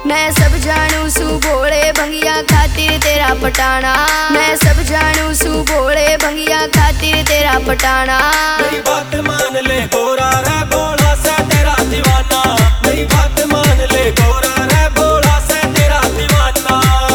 मैं सब जानू सू भोले भंगिया खातिर तेरा पटाना। मैं सब जानू सू भोले भंगिया खातिर तेरा पटाना। मेरी बात मान ले गोरा रे भोला से तेरा दीवाना। मेरी बात मान ले गोरा रे भोला से तेरा दीवाना।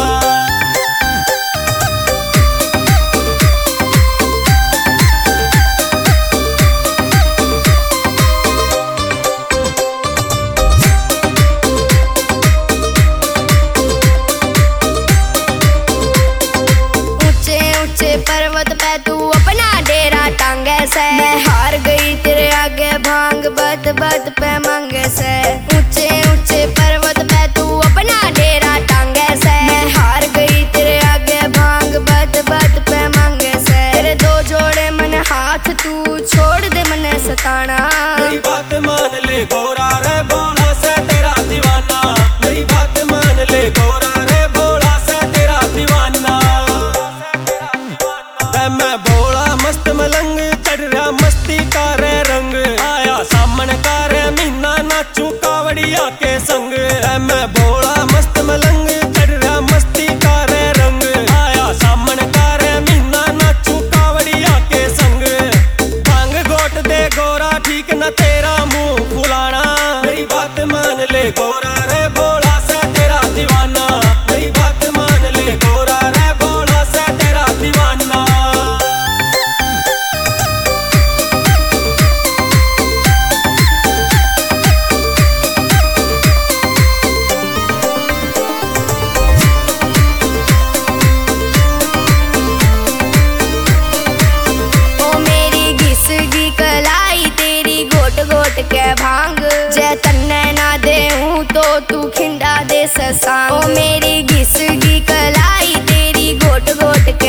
पर्वत पे तू अपना डेरा टांगे से। मैं हार गई तेरे आगे भांग बत बत पे मांगे से। ऊंचे ऊंचे पर्वत पे तू अपना डेरा टांगे से। मैं हार गई तेरे आगे भांग बत बत पे मांगे से। तेरे दो जोड़े मन हाथ तू छोड़ दे मने सताना। मेरी बात मान ले गोरा रे भोला से तेरा दीवाना। मेरी बात मान ले गोरा रे भोला से तेरा दीवाना। मैं भोला मस्त मलंग चढ़ रहा मस्ती का रे रंग। आया सामन का रे मीना नाचू कावड़िया के संग। मैं भोला मस्त मलंग चढ़ रहा मस्ती का रे रंग। आया सामन का रे मीना नाचू कावड़िया के संग। भांग गोट दे गोरा ठीक न तेरा मुंह फुलाना। मेरी बात मान ले गोरा रे भोला से तेरा दीवाना। मेरी बात मान ले गोरा रे भोला से तेरा दीवाना। गोट के भांग जय तन्ने ना दे हूँ तो तू खिंडा दे ससांग। ओ मेरी घिसगी कलाई तेरी गोट गोट के